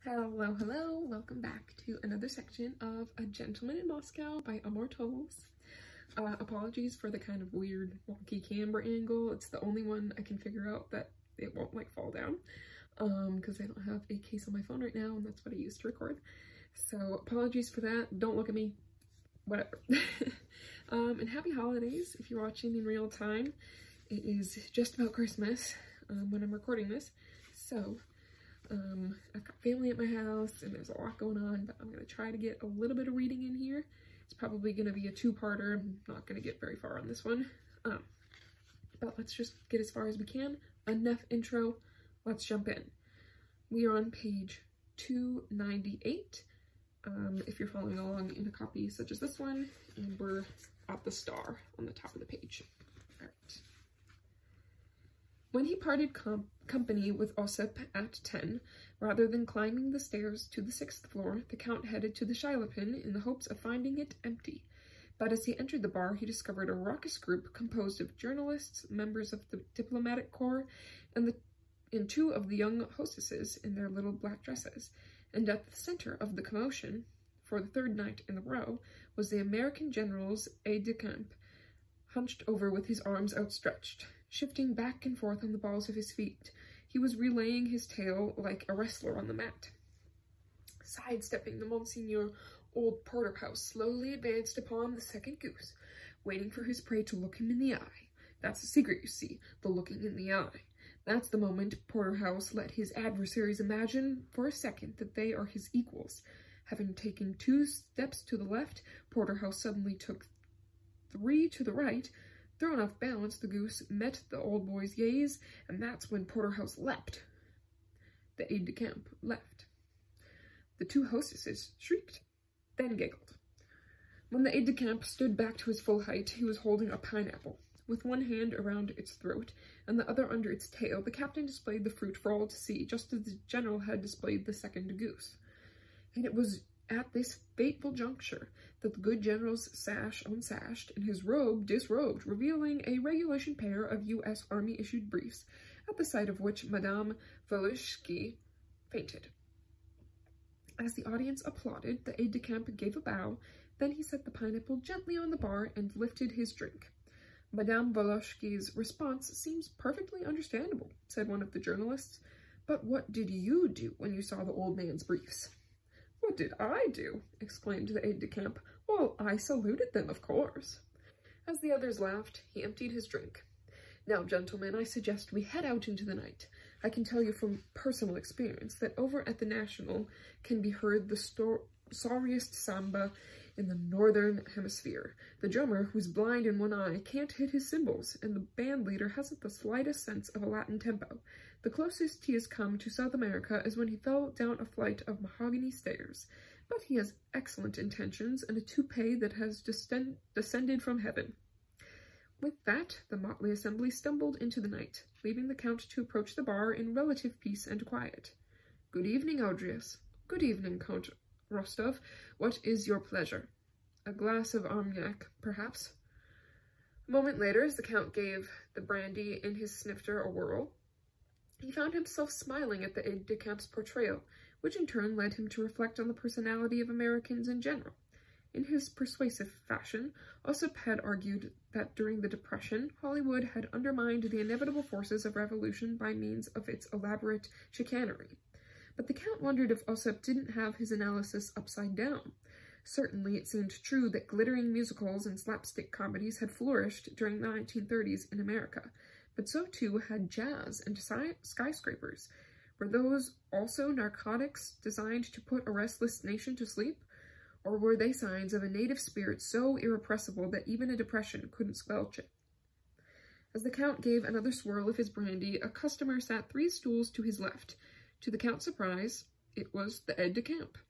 Hello, hello! Welcome back to another section of A Gentleman in Moscow by Amor Towles. Apologies for the kind of weird wonky camera angle. It's the only one I can figure out that it won't like fall down because I don't have a case on my phone right now and that's what I use to record. So apologies for that. Don't look at me. Whatever. And happy holidays if you're watching in real time. It is just about Christmas when I'm recording this. So I've got family at my house and there's a lot going on, but I'm going to try to get a little bit of reading in here. It's probably going to be a two-parter. I'm not going to get very far on this one. But let's just get as far as we can. Enough intro. Let's jump in. We are on page 298. If you're following along in a copy such as this one, and we're at the star on the top of the page. All right. When he parted company with Ossip at 10, rather than climbing the stairs to the 6th floor, the Count headed to the Chalepin in the hopes of finding it empty. But as he entered the bar, he discovered a raucous group composed of journalists, members of the diplomatic corps, and two of the young hostesses in their little black dresses. And at the center of the commotion, for the third night in a row, was the American general's aide-de-camp, hunched over with his arms outstretched. Shifting back and forth on the balls of his feet, he was relaying his tale like a wrestler on the mat. Sidestepping the Monseigneur, old Porterhouse slowly advanced upon the second goose, waiting for his prey to look him in the eye. That's the secret, you see, the looking in the eye. That's the moment Porterhouse let his adversaries imagine for a second that they are his equals. Having taken 2 steps to the left, Porterhouse suddenly took 3 to the right. Thrown off balance, the goose met the old boy's gaze, and that's when Porterhouse leapt. The aide-de-camp left. The 2 hostesses shrieked, then giggled. When the aide-de-camp stood back to his full height, he was holding a pineapple. With one hand around its throat and the other under its tail, the captain displayed the fruit for all to see, just as the general had displayed the second goose. And it was at this fateful juncture that the good general's sash unsashed and his robe disrobed, revealing a regulation pair of U.S. Army-issued briefs, at the sight of which Madame Volushki fainted. As the audience applauded, the aide-de-camp gave a bow, then he set the pineapple gently on the bar and lifted his drink. Madame Volushki's response seems perfectly understandable, said one of the journalists. But what did you do when you saw the old man's briefs? What did I do? Exclaimed the aide-de-camp. Well, I saluted them, of course. As the others laughed, he emptied his drink. Now, gentlemen, I suggest we head out into the night. I can tell you from personal experience that over at the National can be heard the sorriest samba in the northern hemisphere. The drummer, who's blind in one eye, can't hit his cymbals, and the band leader hasn't the slightest sense of a Latin tempo. The closest he has come to South America is when he fell down a flight of mahogany stairs. But he has excellent intentions and a toupee that has descended from heaven. With that, the motley assembly stumbled into the night, leaving the Count to approach the bar in relative peace and quiet. Good evening, Audrius. Good evening, Count Rostov. What is your pleasure? A glass of armagnac, perhaps? A moment later, as the Count gave the brandy in his snifter a whirl, he found himself smiling at the aide-de-camp's portrayal, which in turn led him to reflect on the personality of Americans in general. In his persuasive fashion, Ossip had argued that during the Depression, Hollywood had undermined the inevitable forces of revolution by means of its elaborate chicanery. But the Count wondered if Ossip didn't have his analysis upside down. Certainly it seemed true that glittering musicals and slapstick comedies had flourished during the 1930s in America, but so too had jazz and skyscrapers. Were those also narcotics designed to put a restless nation to sleep? Or were they signs of a native spirit so irrepressible that even a depression couldn't squelch it? As the Count gave another swirl of his brandy, a customer sat 3 stools to his left. To the Count's surprise, it was the aide-de-camp.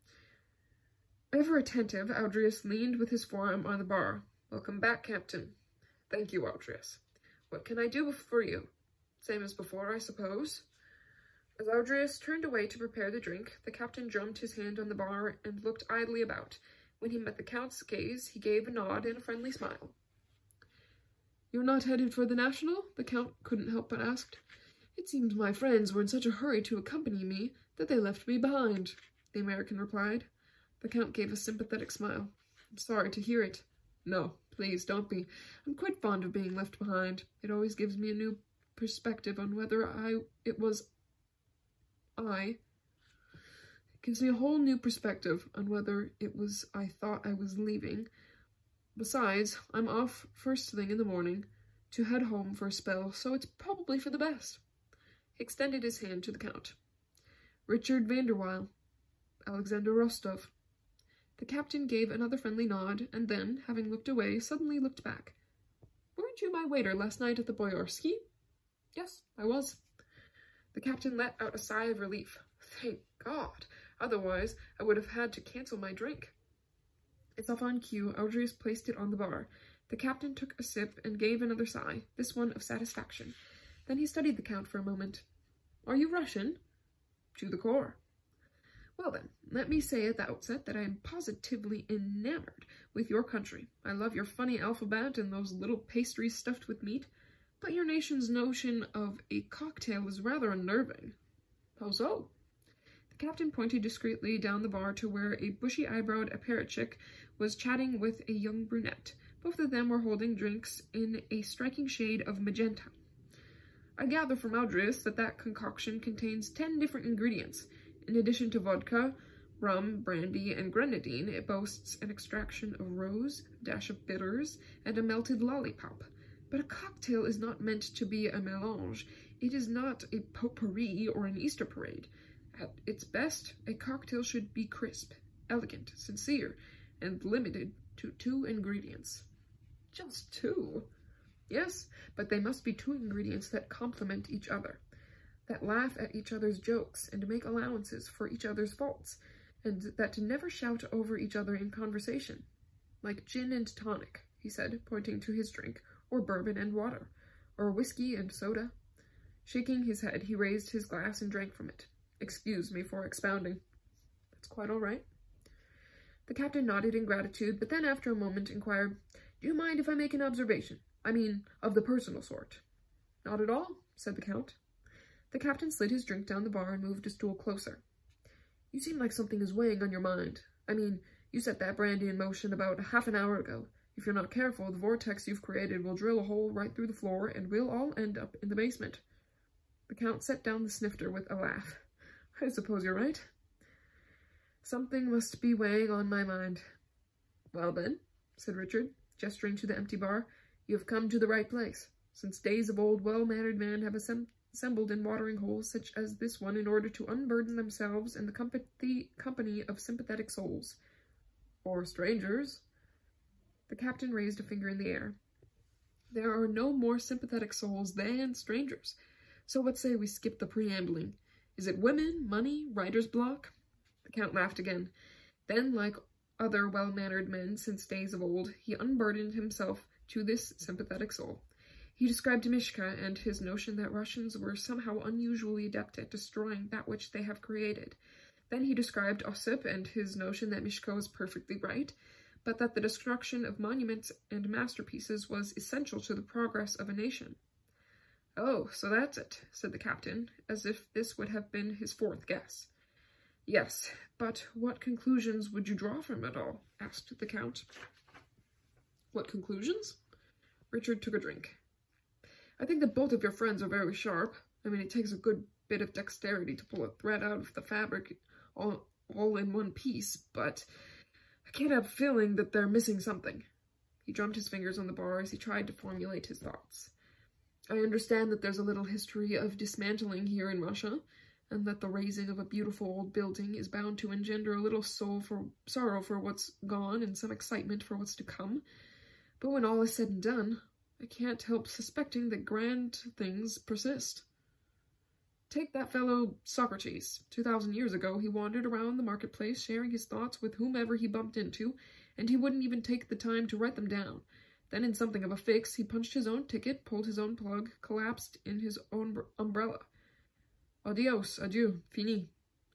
Ever attentive, Audrius leaned with his forearm on the bar. Welcome back, Captain. Thank you, Audrius. What can I do for you? Same as before, I suppose. As Audrius turned away to prepare the drink, the captain drummed his hand on the bar and looked idly about. When he met the Count's gaze, he gave a nod and a friendly smile. You're not headed for the National? The Count couldn't help but ask. It seemed my friends were in such a hurry to accompany me. "That they left me behind," the American replied. The Count gave a sympathetic smile. "I'm sorry to hear it." "No, please don't be. I'm quite fond of being left behind. It always gives me a new perspective on whether it gives me a whole new perspective on whether it was I thought I was leaving. Besides, I'm off first thing in the morning to head home for a spell, so it's probably for the best." He extended his hand to the Count. "Richard Vanderwyl, Alexander Rostov." The captain gave another friendly nod, and then, having looked away, suddenly looked back. "Weren't you my waiter last night at the Boyarsky?" "Yes, I was." The captain let out a sigh of relief. "Thank God! Otherwise, I would have had to cancel my drink." Itself on cue, Aldrius placed it on the bar. The captain took a sip and gave another sigh, this one of satisfaction. Then he studied the Count for a moment. "Are you Russian?" "To the core." "Well then, let me say at the outset that I am positively enamored with your country. I love your funny alphabet and those little pastries stuffed with meat, but your nation's notion of a cocktail is rather unnerving." "How so?" The captain pointed discreetly down the bar to where a bushy-eyebrowed apparatchik was chatting with a young brunette. Both of them were holding drinks in a striking shade of magenta. "I gather from Aldrius that concoction contains 10 different ingredients. In addition to vodka, rum, brandy, and grenadine, it boasts an extraction of rose, a dash of bitters, and a melted lollipop. But a cocktail is not meant to be a mélange. It is not a potpourri or an Easter parade. At its best, a cocktail should be crisp, elegant, sincere, and limited to 2 ingredients." "Just 2?" "Yes, but they must be 2 ingredients that complement each other, that laugh at each other's jokes and make allowances for each other's faults, and that never shout over each other in conversation. Like gin and tonic," he said, pointing to his drink, "or bourbon and water, or whiskey and soda." Shaking his head, he raised his glass and drank from it. "Excuse me for expounding." "That's quite all right." The captain nodded in gratitude, but then after a moment inquired, "Do you mind if I make an observation? I mean, of the personal sort." "Not at all," said the Count. The captain slid his drink down the bar and moved a stool closer. "You seem like something is weighing on your mind. I mean, you set that brandy in motion about half an hour ago. If you're not careful, the vortex you've created will drill a hole right through the floor, and we'll all end up in the basement." The Count set down the snifter with a laugh. "I suppose you're right. Something must be weighing on my mind." "Well then," said Richard, gesturing to the empty bar, "you have come to the right place. Since days of old, well-mannered men have assembled in watering holes such as this one in order to unburden themselves in the company of sympathetic souls." "Or strangers." The captain raised a finger in the air. "There are no more sympathetic souls than strangers. So what say we skip the preambling? Is it women, money, writer's block?" The Count laughed again. Then, like other well-mannered men since days of old, he unburdened himself to this sympathetic soul. He described Mishka and his notion that Russians were somehow unusually adept at destroying that which they have created. Then he described Ossip and his notion that Mishka was perfectly right, but that the destruction of monuments and masterpieces was essential to the progress of a nation. "Oh, so that's it," said the captain, as if this would have been his 4th guess. "Yes, but what conclusions would you draw from it all?" asked the Count. "What conclusions?" Richard took a drink. "I think that both of your friends are very sharp. I mean, it takes a good bit of dexterity to pull a thread out of the fabric all in one piece, but I can't help feeling that they're missing something." He drummed his fingers on the bar as he tried to formulate his thoughts. "I understand that there's a little history of dismantling here in Russia, and that the raising of a beautiful old building is bound to engender a little sorrow for what's gone and some excitement for what's to come. But when all is said and done, I can't help suspecting that grand things persist. Take that fellow Socrates. 2,000 years ago, he wandered around the marketplace sharing his thoughts with whomever he bumped into, and he wouldn't even take the time to write them down. Then, in something of a fix, he punched his own ticket, pulled his own plug, collapsed in his own umbrella. Adios, adieu, fini.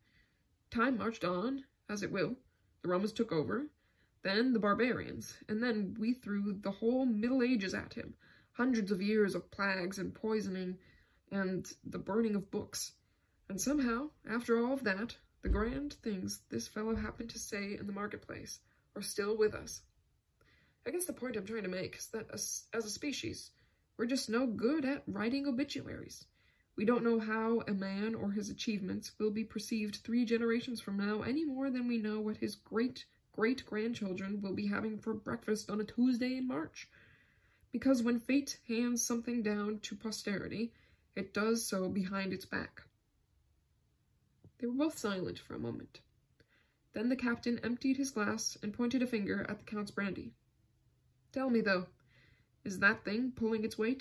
Time marched on, as it will. The Romans took over, then the barbarians, and then we threw the whole Middle Ages at him. Hundreds of years of plagues and poisoning and the burning of books. And somehow, after all of that, the grand things this fellow happened to say in the marketplace are still with us. I guess the point I'm trying to make is that as a species, we're just no good at writing obituaries. We don't know how a man or his achievements will be perceived 3 generations from now any more than we know what his great-great-grandchildren will be having for breakfast on a Tuesday in March. Because when fate hands something down to posterity, it does so behind its back. They were both silent for a moment. Then the captain emptied his glass and pointed a finger at the Count's brandy. "Tell me, though, is that thing pulling its weight?"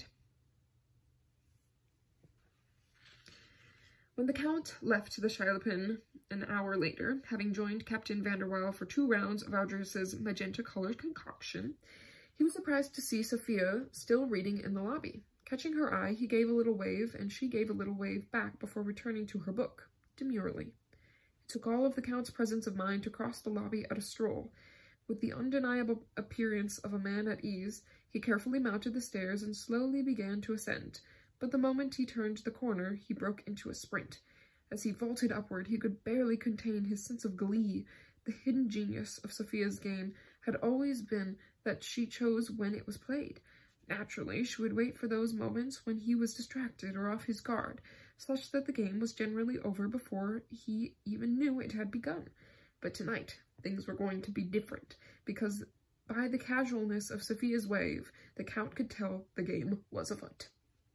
When the Count left the Charlepin an hour later, having joined Captain van der Waal for 2 rounds of Aldris's magenta-colored concoction, he was surprised to see Sophia still reading in the lobby. Catching her eye, he gave a little wave, and she gave a little wave back before returning to her book, demurely. It took all of the Count's presence of mind to cross the lobby at a stroll. With the undeniable appearance of a man at ease, he carefully mounted the stairs and slowly began to ascend. But the moment he turned the corner, he broke into a sprint. As he vaulted upward, he could barely contain his sense of glee. The hidden genius of Sophia's game had always been that she chose when it was played. Naturally, she would wait for those moments when he was distracted or off his guard, such that the game was generally over before he even knew it had begun. But tonight, things were going to be different, because by the casualness of Sophia's wave, the Count could tell the game was afoot.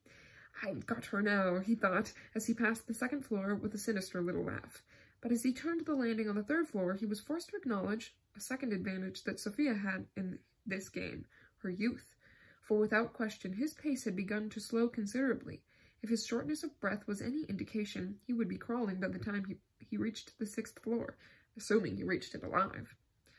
"I've got her now," he thought, as he passed the 2nd floor with a sinister little laugh. But as he turned the landing on the 3rd floor, he was forced to acknowledge a second advantage that Sophia had in this game, her youth. For without question, his pace had begun to slow considerably. If his shortness of breath was any indication, he would be crawling by the time he reached the 6th floor, assuming he reached it alive.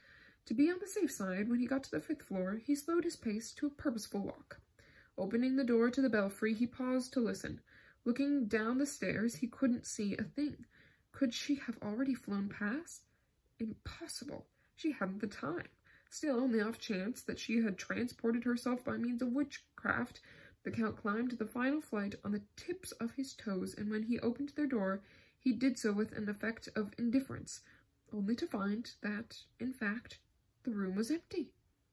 To be on the safe side, when he got to the 5th floor, he slowed his pace to a purposeful walk. Opening the door to the belfry, he paused to listen. Looking down the stairs, he couldn't see a thing. Could she have already flown past? Impossible. She hadn't the time. Still, on the off chance that she had transported herself by means of witchcraft, the Count climbed the final flight on the tips of his toes, and when he opened their door, he did so with an effect of indifference, only to find that, in fact, the room was empty.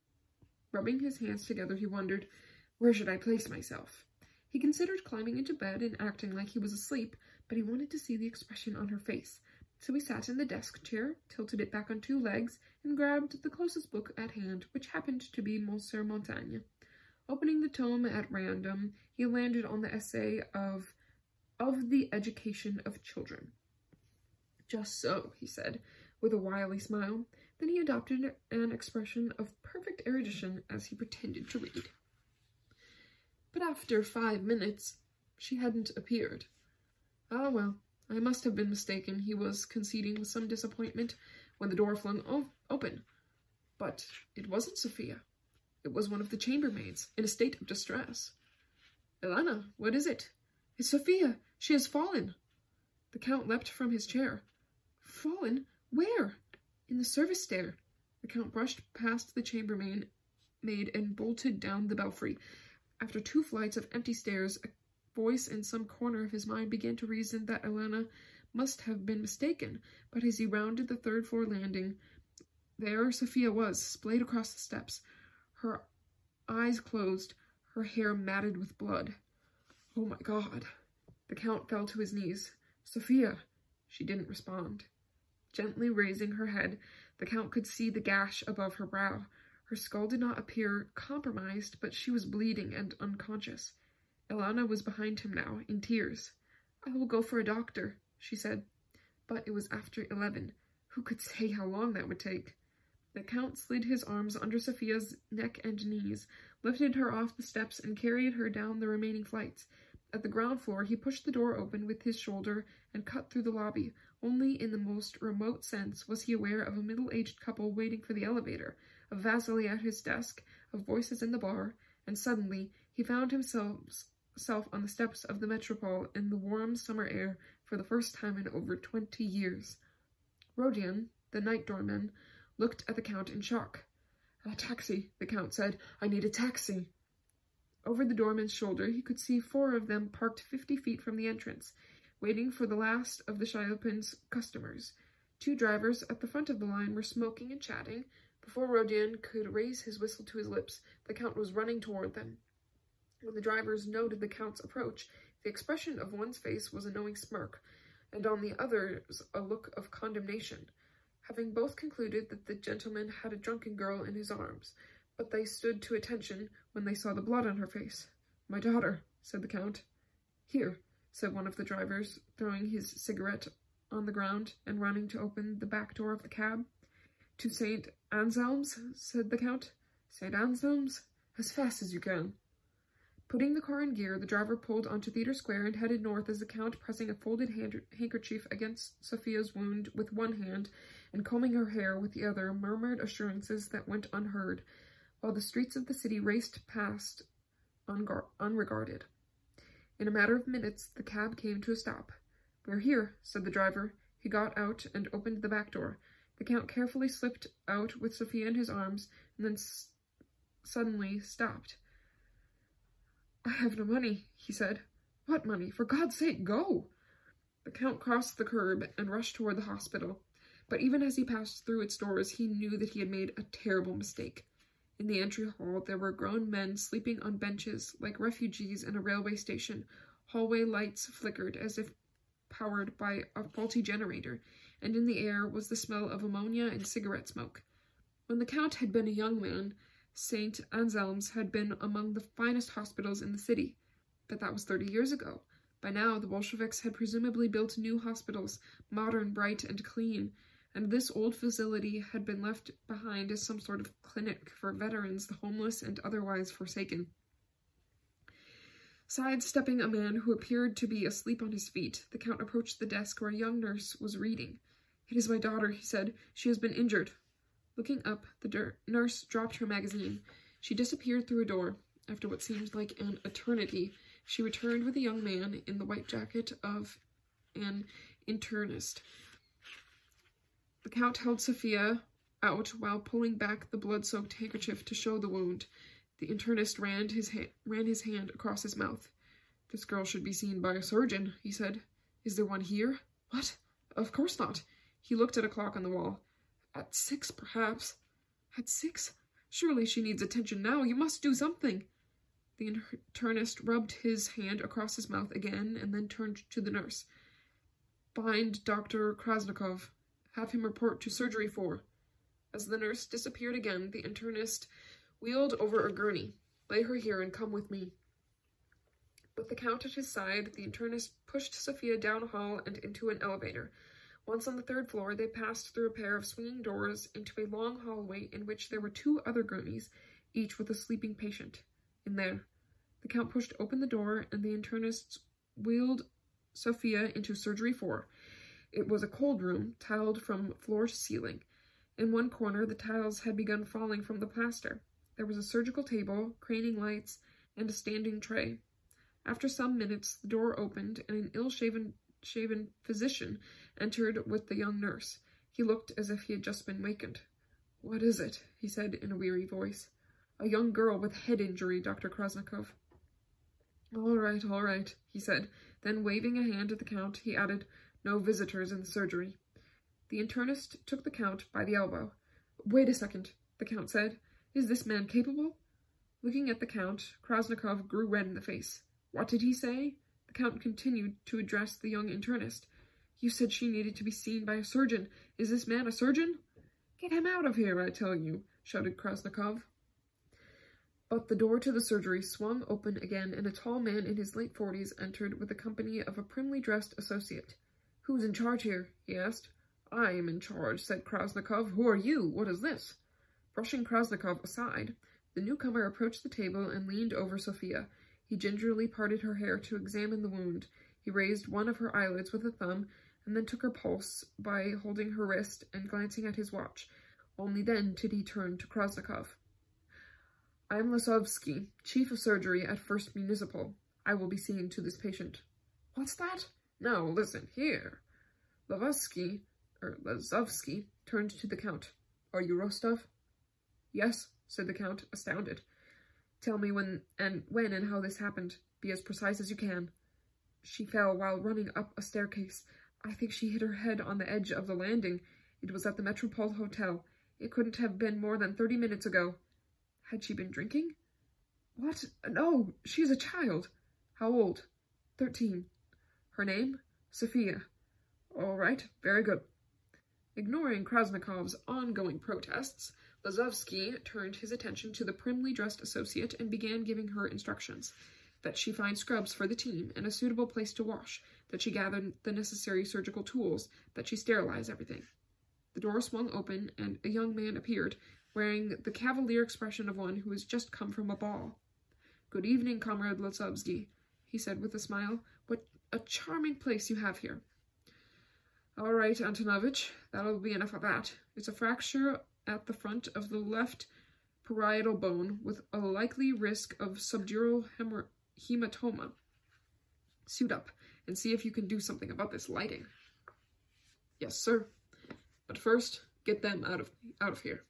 Rubbing his hands together, he wondered, where should I place myself? He considered climbing into bed and acting like he was asleep, but he wanted to see the expression on her face. So he sat in the desk chair, tilted it back on 2 legs, and grabbed the closest book at hand, which happened to be Monsieur Montaigne. Opening the tome at random, he landed on the essay of the Education of Children. "Just so," he said, with a wily smile. Then he adopted an expression of perfect erudition as he pretended to read. But after 5 minutes, she hadn't appeared. "Ah, well, I must have been mistaken," he was conceding with some disappointment when the door flung open. But it wasn't Sophia. It was one of the chambermaids, in a state of distress. "Elena, what is it?" "It's Sophia. She has fallen." The Count leapt from his chair. "Fallen? Where?" "In the service stair." The Count brushed past the chambermaid and bolted down the belfry. After 2 flights of empty stairs, a voice in some corner of his mind began to reason that Elena must have been mistaken, but as he rounded the 3rd floor landing, there Sophia was, splayed across the steps, her eyes closed, her hair matted with blood. "Oh my God!" The Count fell to his knees. "Sophia!" She didn't respond. Gently raising her head, the Count could see the gash above her brow. Her skull did not appear compromised, but she was bleeding and unconscious. Elena was behind him now, in tears. "I will go for a doctor," she said. But it was after 11. Who could say how long that would take? The Count slid his arms under Sophia's neck and knees, lifted her off the steps, and carried her down the remaining flights. At the ground floor, he pushed the door open with his shoulder and cut through the lobby. Only in the most remote sense was he aware of a middle-aged couple waiting for the elevator, of Vasily at his desk, of voices in the bar, and suddenly he found himself on the steps of the Metropole in the warm summer air for the first time in over 20 years. Rodion, the night doorman, looked at the Count in shock. "A taxi," the Count said. "I need a taxi." Over the doorman's shoulder, he could see 4 of them parked 50 feet from the entrance. waiting for the last of the Shyopin's customers. 2 drivers at the front of the line were smoking and chatting. Before Rodion could raise his whistle to his lips, the Count was running toward them. When the drivers noted the Count's approach, the expression of one's face was a knowing smirk, and on the other's a look of condemnation, having both concluded that the gentleman had a drunken girl in his arms, but they stood to attention when they saw the blood on her face. "My daughter," said the Count. "Here," said one of the drivers, throwing his cigarette on the ground and running to open the back door of the cab. "To St. Anselm's," said the Count. "St. Anselm's? As fast as you can." Putting the car in gear, the driver pulled onto Theatre Square and headed north as the Count, pressing a folded handkerchief against Sophia's wound with one hand and combing her hair with the other, murmured assurances that went unheard, while the streets of the city raced past unregarded. In a matter of minutes, the cab came to a stop. "We're here," said the driver. He got out and opened the back door. The Count carefully slipped out with Sophia in his arms, and then suddenly stopped. "I have no money," he said. "What money? For God's sake, go!" The Count crossed the curb and rushed toward the hospital, but even as he passed through its doors, he knew that he had made a terrible mistake. In the entry hall, there were grown men sleeping on benches like refugees in a railway station. Hallway lights flickered as if powered by a faulty generator, and in the air was the smell of ammonia and cigarette smoke. When the Count had been a young man, St. Anselm's had been among the finest hospitals in the city, but that was 30 years ago. By now, the Bolsheviks had presumably built new hospitals, modern, bright, and clean, and this old facility had been left behind as some sort of clinic for veterans, the homeless, and otherwise forsaken. Sidestepping a man who appeared to be asleep on his feet, the Count approached the desk where a young nurse was reading. "It is my daughter," he said. "She has been injured." Looking up, the nurse dropped her magazine. She disappeared through a door. After what seemed like an eternity, she returned with a young man in the white jacket of an internist. The Count held Sophia out while pulling back the blood-soaked handkerchief to show the wound. The internist ran his hand across his mouth. "This girl should be seen by a surgeon," he said. "Is there one here?" "What? Of course not." He looked at a clock on the wall. "At 6, perhaps." "At 6? Surely she needs attention now. You must do something." The internist rubbed his hand across his mouth again and then turned to the nurse. "Find Dr. Krasnikov. Have him report to Surgery 4. As the nurse disappeared again, the internist wheeled over a gurney. "Lay her here and come with me." With the Count at his side, the internist pushed Sophia down a hall and into an elevator. Once on the 3rd floor, they passed through a pair of swinging doors into a long hallway in which there were 2 other gurneys, each with a sleeping patient. In there, the Count pushed open the door, and the internist wheeled Sophia into Surgery 4. It was a cold room, tiled from floor to ceiling. In one corner, the tiles had begun falling from the plaster. There was a surgical table, craning lights, and a standing tray. After some minutes, the door opened, and an ill-shaven physician entered with the young nurse. He looked as if he had just been wakened. "What is it?" he said in a weary voice. "A young girl with head injury, Dr. Krasnikov." All right, he said. Then, waving a hand at the Count, he added, "No visitors in the surgery." The internist took the Count by the elbow. "Wait a second," the Count said. "Is this man capable?" Looking at the Count, Krasnikov grew red in the face. "What did he say?" The Count continued to address the young internist. "You said she needed to be seen by a surgeon. Is this man a surgeon?" "Get him out of here, I tell you," shouted Krasnikov. But the door to the surgery swung open again, and a tall man in his late 40s entered with a company of a primly dressed associate. "Who's in charge here?" he asked. "I am in charge," said Krasnikov. "Who are you? What is this?" Brushing Krasnikov aside, the newcomer approached the table and leaned over Sophia. He gingerly parted her hair to examine the wound. He raised one of her eyelids with a thumb, and then took her pulse by holding her wrist and glancing at his watch. Only then did he turn to Krasnikov. "I am Lasovsky, chief of surgery at First Municipal. I will be seeing to this patient." "What's that?" "Now, listen, here." Lasovsky turned to the Count. "Are you Rostov?" "Yes," said the Count, astounded. "Tell me when and how this happened. Be as precise as you can." She fell while running up a staircase. I think she hit her head on the edge of the landing. It was at the Metropole Hotel. It couldn't have been more than 30 minutes ago. Had she been drinking? What? No, she's a child. How old? 13. Her name? Sophia. All right, very good. Ignoring Krasnikov's ongoing protests, Lazovsky turned his attention to the primly dressed associate and began giving her instructions. That she find scrubs for the team and a suitable place to wash, that she gather the necessary surgical tools, that she sterilize everything. The door swung open, and a young man appeared, wearing the cavalier expression of one who has just come from a ball. "Good evening, Comrade Lazovsky," he said with a smile. "What a charming place you have here." "All right, Antonovich, that'll be enough of that. It's a fracture at the front of the left parietal bone with a likely risk of subdural hematoma. Suit up and see if you can do something about this lighting." "Yes, sir. But first, get them out of here."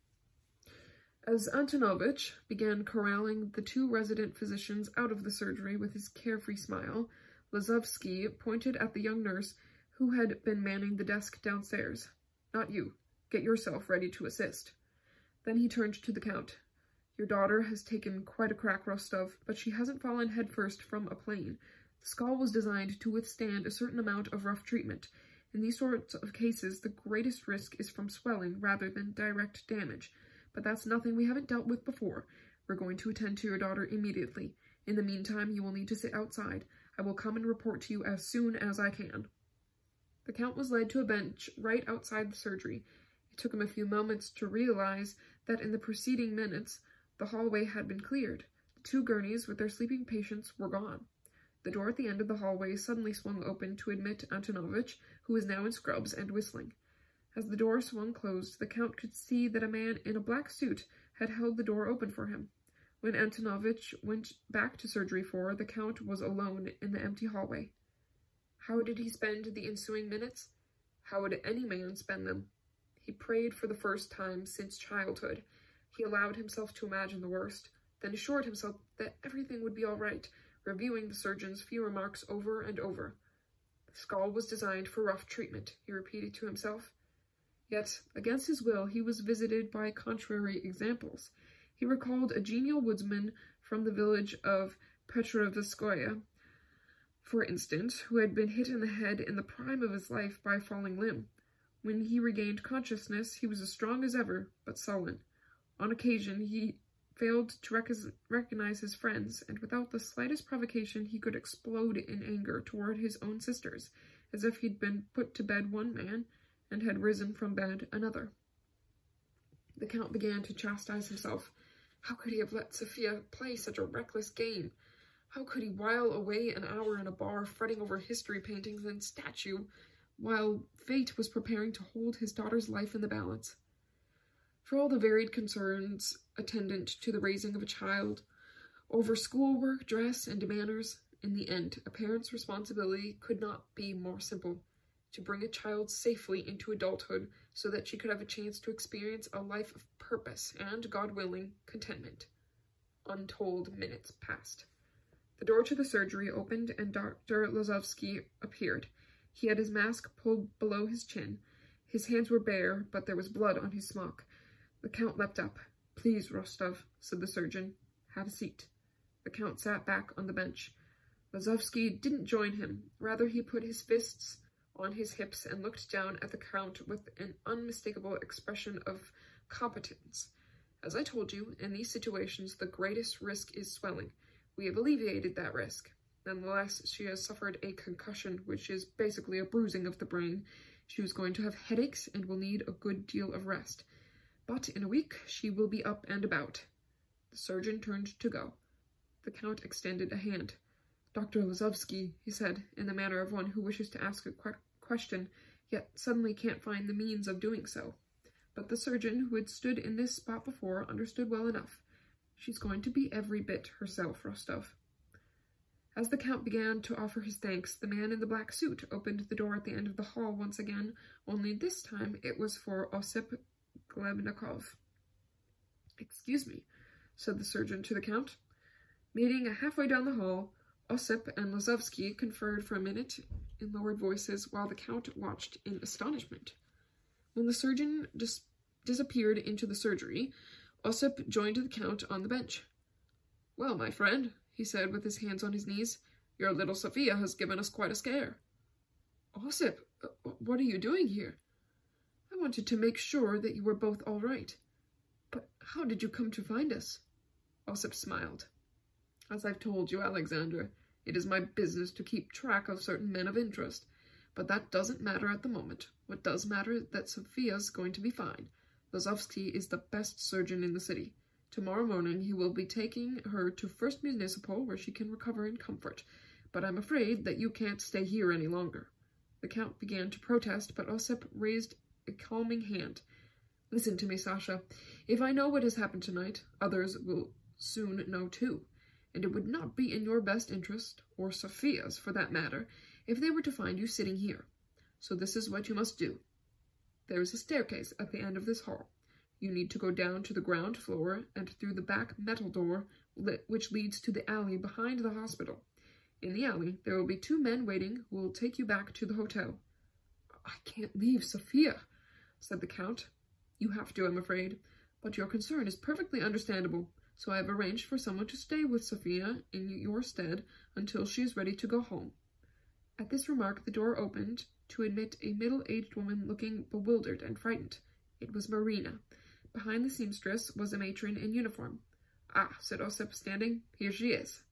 As Antonovich began corralling the two resident physicians out of the surgery with his carefree smile, Lazovsky pointed at the young nurse who had been manning the desk downstairs. "Not you. Get yourself ready to assist." Then he turned to the Count. "Your daughter has taken quite a crack, Rostov, but she hasn't fallen headfirst from a plane. The skull was designed to withstand a certain amount of rough treatment. In these sorts of cases, the greatest risk is from swelling rather than direct damage. But that's nothing we haven't dealt with before. We're going to attend to your daughter immediately. In the meantime, you will need to sit outside. I will come and report to you as soon as I can." The Count was led to a bench right outside the surgery. It took him a few moments to realize that in the preceding minutes, the hallway had been cleared. The two gurneys with their sleeping patients were gone. The door at the end of the hallway suddenly swung open to admit Antonovich, who was now in scrubs and whistling. As the door swung closed, the Count could see that a man in a black suit had held the door open for him. When Antonovich went back to surgery 4, the Count was alone in the empty hallway. How did he spend the ensuing minutes? How would any man spend them? He prayed for the first time since childhood. He allowed himself to imagine the worst, then assured himself that everything would be all right, reviewing the surgeon's few remarks over and over. The skull was designed for rough treatment, he repeated to himself. Yet, against his will, he was visited by contrary examples. He recalled a genial woodsman from the village of Petrovskoye, for instance, who had been hit in the head in the prime of his life by a falling limb. When he regained consciousness, he was as strong as ever, but sullen. On occasion, he failed to recognize his friends, and without the slightest provocation, he could explode in anger toward his own sisters, as if he'd been put to bed one man and had risen from bed another. The Count began to chastise himself. How could he have let Sophia play such a reckless game? How could he while away an hour in a bar fretting over history paintings and statue, while fate was preparing to hold his daughter's life in the balance? For all the varied concerns attendant to the raising of a child, over schoolwork, dress, and manners, in the end, a parent's responsibility could not be more simple: to bring a child safely into adulthood so that she could have a chance to experience a life of purpose and, God willing, contentment. Untold minutes passed. The door to the surgery opened and Dr. Lazovsky appeared. He had his mask pulled below his chin. His hands were bare, but there was blood on his smock. The Count leapt up. "Please, Rostov," said the surgeon. "Have a seat." The Count sat back on the bench. Lazovsky didn't join him. Rather, he put his fists on his hips and looked down at the Count with an unmistakable expression of competence. "As I told you, in these situations the greatest risk is swelling. We have alleviated that risk. Nonetheless, she has suffered a concussion, which is basically a bruising of the brain. She was going to have headaches and will need a good deal of rest. But in a week she will be up and about." The surgeon turned to go. The Count extended a hand. "Dr. Lazovsky," he said, in the manner of one who wishes to ask a question, yet suddenly can't find the means of doing so. But the surgeon, who had stood in this spot before, understood well enough. "She's going to be every bit herself, Rostov." As the Count began to offer his thanks, the man in the black suit opened the door at the end of the hall once again, only this time it was for Osip Glebnikov. "Excuse me," said the surgeon to the Count. Meeting halfway down the hall, Ossip and Lazovsky conferred for a minute in lowered voices while the Count watched in astonishment. When the surgeon disappeared into the surgery, Ossip joined the Count on the bench. "Well, my friend," he said with his hands on his knees, "your little Sophia has given us quite a scare." "Ossip, what are you doing here?" "I wanted to make sure that you were both all right. But how did you come to find us?" Ossip smiled. "As I've told you, Alexander, it is my business to keep track of certain men of interest, but that doesn't matter at the moment. What does matter is that Sophia's going to be fine. Lazovsky is the best surgeon in the city. Tomorrow morning he will be taking her to First Municipal, where she can recover in comfort, but I'm afraid that you can't stay here any longer." The Count began to protest, but Ossip raised a calming hand. "Listen to me, Sasha. If I know what has happened tonight, others will soon know too, and it would not be in your best interest, or Sophia's for that matter, if they were to find you sitting here. So this is what you must do. There is a staircase at the end of this hall. You need to go down to the ground floor and through the back metal door which leads to the alley behind the hospital. In the alley, there will be 2 men waiting who will take you back to the hotel." "I can't leave Sophia," said the Count. "You have to, I'm afraid, but your concern is perfectly understandable, so I have arranged for someone to stay with Sophia in your stead until she is ready to go home." At this remark, the door opened to admit a middle-aged woman looking bewildered and frightened. It was Marina. Behind the seamstress was a matron in uniform. "Ah," said Ossip, standing. "Here she is."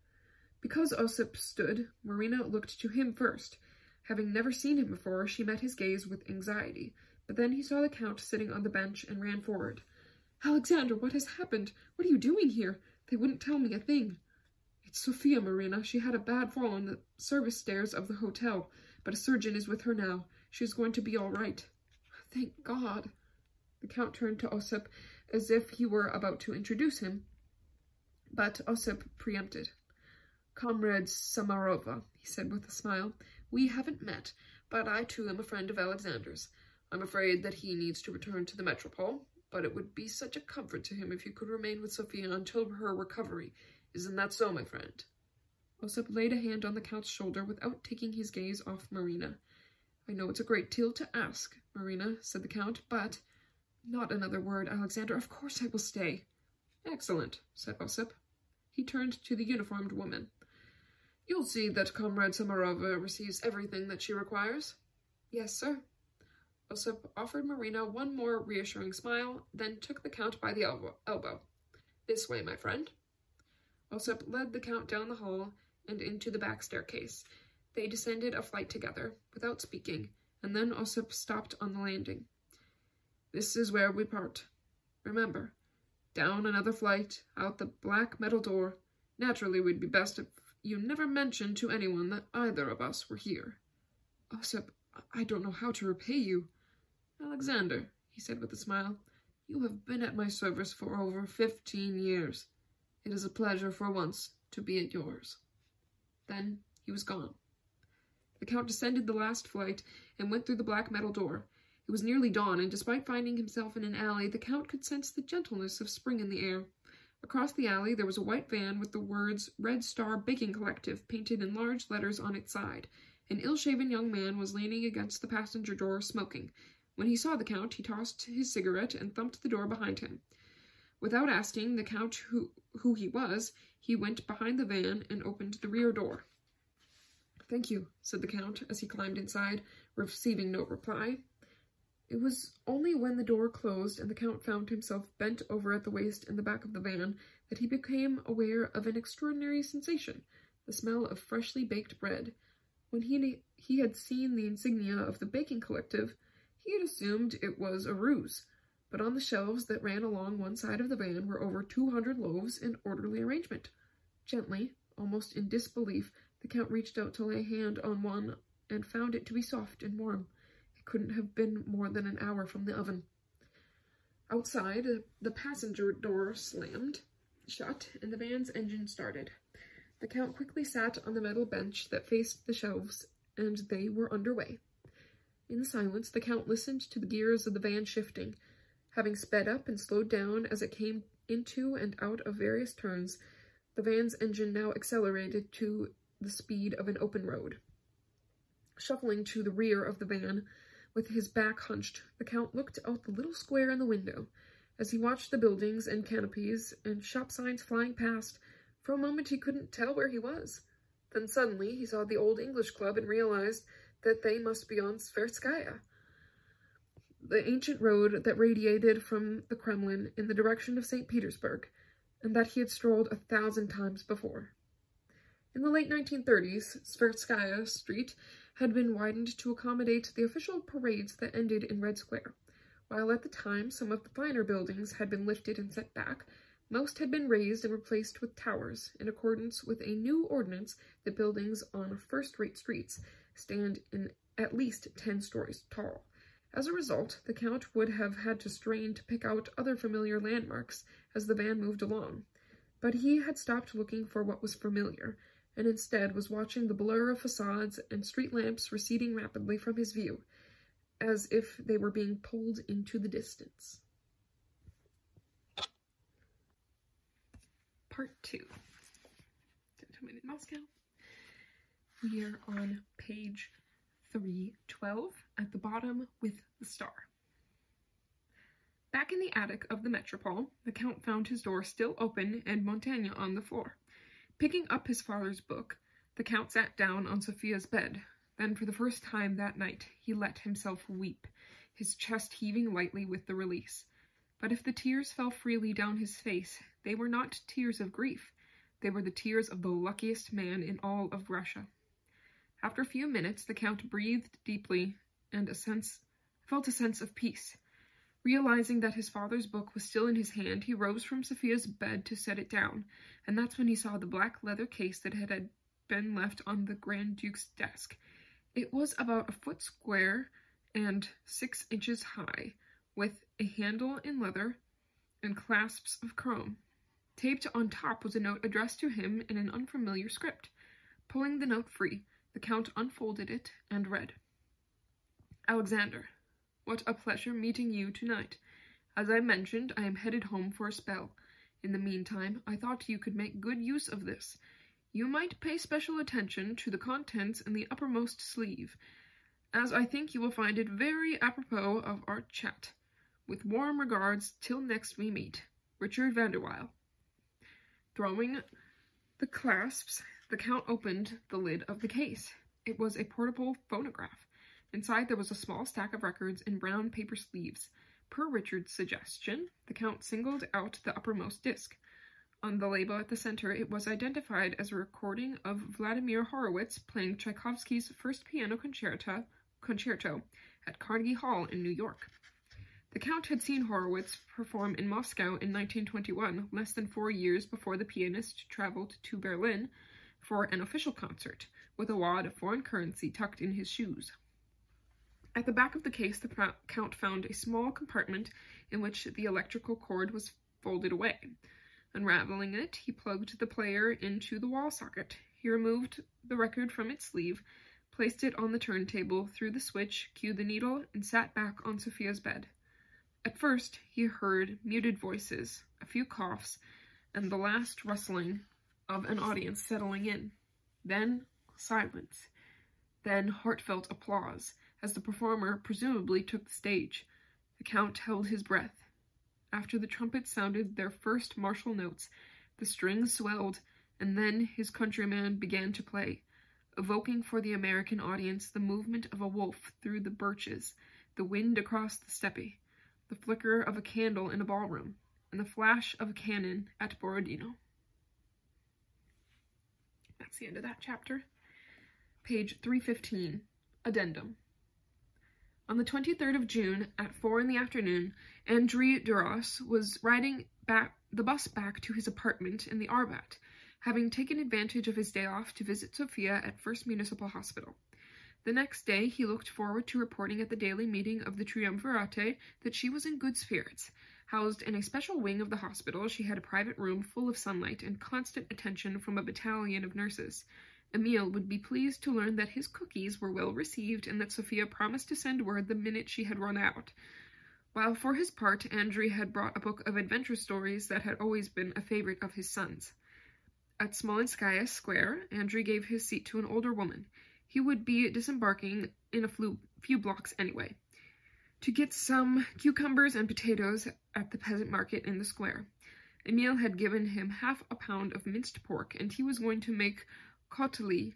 Because Ossip stood, Marina looked to him first. Having never seen him before, she met his gaze with anxiety, but then he saw the Count sitting on the bench and ran forward. "Alexander, what has happened? What are you doing here? They wouldn't tell me a thing." "It's Sophia, Marina. She had a bad fall on the service stairs of the hotel, but a surgeon is with her now. She is going to be all right." "Thank God." The Count turned to Ossip as if he were about to introduce him, but Ossip preempted. "Comrade Samarova," he said with a smile. "We haven't met, but I too am a friend of Alexander's. I'm afraid that he needs to return to the Metropole, but it would be such a comfort to him if you could remain with Sophia until her recovery. Isn't that so, my friend?" Ossip laid a hand on the Count's shoulder without taking his gaze off Marina. "I know it's a great deal to ask, Marina," said the Count, "but—" "Not another word, Alexander. Of course I will stay." "Excellent," said Ossip. He turned to the uniformed woman. "You'll see that Comrade Samarova receives everything that she requires." "Yes, sir." Ossip offered Marina one more reassuring smile, then took the Count by the elbow. "This way, my friend." Ossip led the Count down the hall and into the back staircase. They descended a flight together, without speaking, and then Ossip stopped on the landing. "This is where we part. Remember, down another flight, out the black metal door. Naturally, we'd be best if you never mentioned to anyone that either of us were here." "Ossip, I don't know how to repay you." "Alexander," he said with a smile, "you have been at my service for over 15 years. It is a pleasure for once to be at yours." Then he was gone. The Count descended the last flight and went through the black metal door. It was nearly dawn, and despite finding himself in an alley, the Count could sense the gentleness of spring in the air. Across the alley there was a white van with the words Red Star Baking Collective painted in large letters on its side. An ill-shaven young man was leaning against the passenger door, smoking. When he saw the Count, he tossed his cigarette and thumped the door behind him. Without asking the Count who he was, he went behind the van and opened the rear door. "Thank you," said the Count as he climbed inside, receiving no reply. It was only when the door closed and the Count found himself bent over at the waist in the back of the van that he became aware of an extraordinary sensation, the smell of freshly baked bread. When he had seen the insignia of the baking collective, he had assumed it was a ruse, but on the shelves that ran along one side of the van were over 200 loaves in orderly arrangement. Gently, almost in disbelief, the Count reached out to lay a hand on one and found it to be soft and warm. It couldn't have been more than an hour from the oven. Outside, the passenger door slammed shut and the van's engine started. The Count quickly sat on the metal bench that faced the shelves, and they were underway. In the silence, the Count listened to the gears of the van shifting. Having sped up and slowed down as it came into and out of various turns, The van's engine now accelerated to the speed of an open road. Shuffling to the rear of the van, with his back hunched, the Count looked out the little square in the window. As he watched the buildings and canopies and shop signs flying past, for a moment he couldn't tell where he was. Then suddenly he saw the Old English Club and realized that they must be on Tverskaya, the ancient road that radiated from the Kremlin in the direction of St. Petersburg, and that he had strolled 1,000 times before. In the late 1930s, Tverskaya Street had been widened to accommodate the official parades that ended in Red Square. While at the time some of the finer buildings had been lifted and set back, most had been raised and replaced with towers, in accordance with a new ordinance that buildings on first-rate streets stand in at least 10 stories tall. As a result, the Count would have had to strain to pick out other familiar landmarks as the van moved along. But he had stopped looking for what was familiar, and instead was watching the blur of facades and street lamps receding rapidly from his view, as if they were being pulled into the distance. Part 2. Gentlemen in Moscow. We are on page 312 at the bottom with the star. Back in the attic of the Metropole, the Count found his door still open and Montaigne on the floor. Picking up his father's book, the Count sat down on Sophia's bed. Then, for the first time that night, he let himself weep, his chest heaving lightly with the release. But if the tears fell freely down his face, they were not tears of grief. They were the tears of the luckiest man in all of Russia. After a few minutes, the Count breathed deeply and felt a sense of peace. Realizing that his father's book was still in his hand, he rose from Sophia's bed to set it down, and that's when he saw the black leather case that had been left on the Grand Duke's desk. It was about 1 foot square and 6 inches high, with a handle in leather and clasps of chrome. Taped on top was a note addressed to him in an unfamiliar script. Pulling the note free, the Count unfolded it and read, "Alexander, what a pleasure meeting you tonight. As I mentioned, I am headed home for a spell. In the meantime, I thought you could make good use of this. You might pay special attention to the contents in the uppermost sleeve, as I think you will find it very apropos of our chat. With warm regards, till next we meet. Richard Vanderweil." Throwing the clasps, the Count opened the lid of the case. It was a portable phonograph. Inside there was a small stack of records in brown paper sleeves. Per Richard's suggestion, the Count singled out the uppermost disc. On the label at the center, it was identified as a recording of Vladimir Horowitz playing Tchaikovsky's first piano concerto at Carnegie Hall in New York. The Count had seen Horowitz perform in Moscow in 1921, less than 4 years before the pianist traveled to Berlin for an official concert, with a wad of foreign currency tucked in his shoes. At the back of the case, the Count found a small compartment in which the electrical cord was folded away. Unraveling it, he plugged the player into the wall socket. He removed the record from its sleeve, placed it on the turntable, threw the switch, cued the needle, and sat back on Sophia's bed. At first, he heard muted voices, a few coughs, and the last rustling of an audience settling in. Then, silence. Then, heartfelt applause, as the performer presumably took the stage. The Count held his breath. After the trumpets sounded their first martial notes, the strings swelled, and then his countryman began to play, evoking for the American audience the movement of a wolf through the birches, the wind across the steppe, the flicker of a candle in a ballroom, and the flash of a cannon at Borodino. That's the end of that chapter. Page 315, Addendum. On the 23rd of June, at 4 in the afternoon, Andrei Duras was riding the bus back to his apartment in the Arbat, having taken advantage of his day off to visit Sophia at First Municipal Hospital. The next day, he looked forward to reporting at the daily meeting of the Triumvirate that she was in good spirits. Housed in a special wing of the hospital, she had a private room full of sunlight and constant attention from a battalion of nurses. Emil would be pleased to learn that his cookies were well received and that Sophia promised to send word the minute she had run out. While for his part, Andrei had brought a book of adventure stories that had always been a favorite of his son's. at Smolenskaya Square, Andrei gave his seat to an older woman. He would be disembarking in a few blocks anyway, to get some cucumbers and potatoes at the peasant market in the square. Emil had given him half a pound of minced pork, and he was going to make kotlety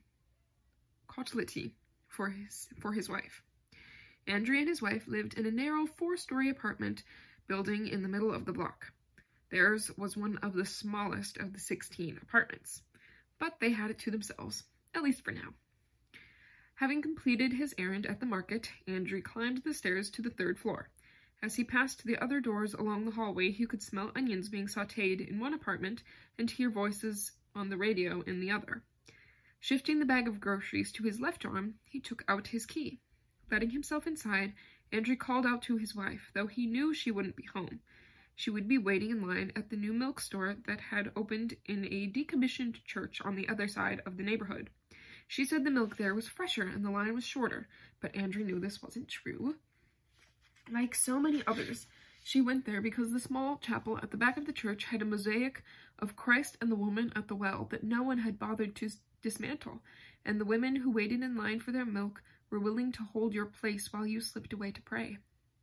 for his wife. Andrei and his wife lived in a narrow 4-story apartment building in the middle of the block. Theirs was one of the smallest of the 16 apartments, but they had it to themselves, at least for now. Having completed his errand at the market, Andrei climbed the stairs to the 3rd floor. As he passed the other doors along the hallway, he could smell onions being sautéed in one apartment and hear voices on the radio in the other. Shifting the bag of groceries to his left arm, he took out his key. Letting himself inside, Andrei called out to his wife, though he knew she wouldn't be home. She would be waiting in line at the new milk store that had opened in a decommissioned church on the other side of the neighborhood. She said the milk there was fresher and the line was shorter, but Andrei knew this wasn't true. Like so many others, she went there because the small chapel at the back of the church had a mosaic of Christ and the woman at the well that no one had bothered to dismantle, and the women who waited in line for their milk were willing to hold your place while you slipped away to pray.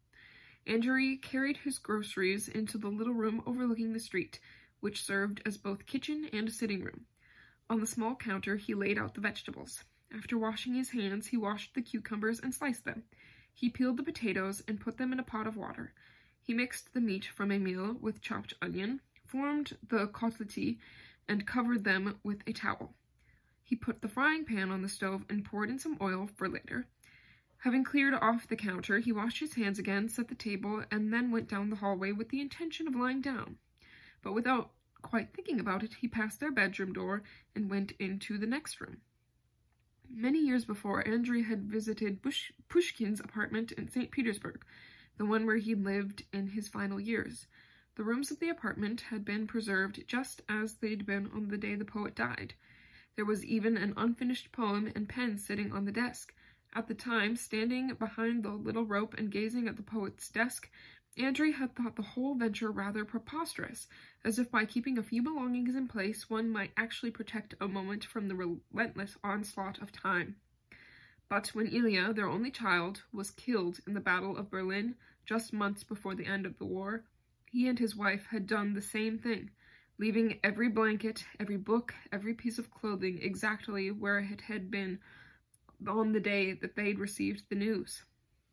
Andrei carried his groceries into the little room overlooking the street, which served as both kitchen and a sitting room. On the small counter, he laid out the vegetables. After washing his hands, he washed the cucumbers and sliced them. He peeled the potatoes and put them in a pot of water. He mixed the meat from Emil with chopped onion, formed the kotlety, and covered them with a towel. He put the frying pan on the stove and poured in some oil for later. Having cleared off the counter, he washed his hands again, set the table, and then went down the hallway with the intention of lying down. But without quite thinking about it, he passed their bedroom door and went into the next room. Many years before, Andrei had visited Pushkin's apartment in St. Petersburg, the one where he lived in his final years. The rooms of the apartment had been preserved just as they'd been on the day the poet died. There was even an unfinished poem and pen sitting on the desk. At the time, standing behind the little rope and gazing at the poet's desk, Andrei had thought the whole venture rather preposterous, as if by keeping a few belongings in place one might actually protect a moment from the relentless onslaught of time. But when Ilya, their only child, was killed in the Battle of Berlin just months before the end of the war, he and his wife had done the same thing, leaving every blanket, every book, every piece of clothing exactly where it had been on the day that they'd received the news.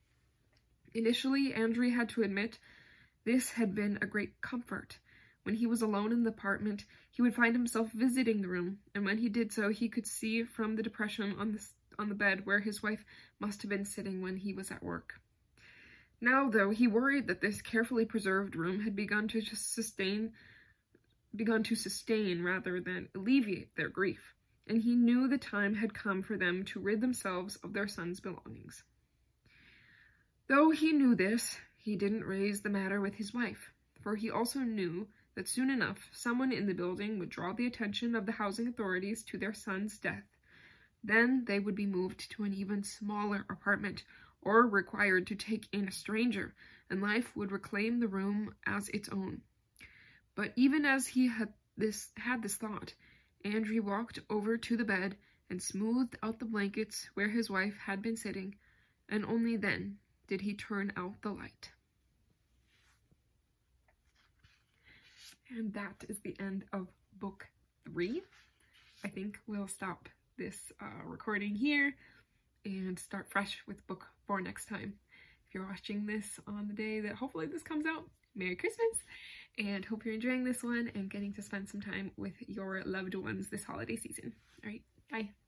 Initially, Andrei had to admit this had been a great comfort. When he was alone in the apartment, he would find himself visiting the room, and when he did so, he could see from the depression on the bed where his wife must have been sitting when he was at work. Now, though, he worried that this carefully preserved room had begun to sustain rather than alleviate their grief, and he knew the time had come for them to rid themselves of their son's belongings. Though he knew this, he didn't raise the matter with his wife, for he also knew that soon enough someone in the building would draw the attention of the housing authorities to their son's death. Then they would be moved to an even smaller apartment, or required to take in a stranger, and life would reclaim the room as its own. But even as he had this thought, Andrei walked over to the bed and smoothed out the blankets where his wife had been sitting, and only then did he turn out the light. And that is the end of book 3. I think we'll stop this recording here and start fresh with book 4 next time. If you're watching this on the day that hopefully this comes out, Merry Christmas! And hope you're enjoying this one and getting to spend some time with your loved ones this holiday season. All right, bye.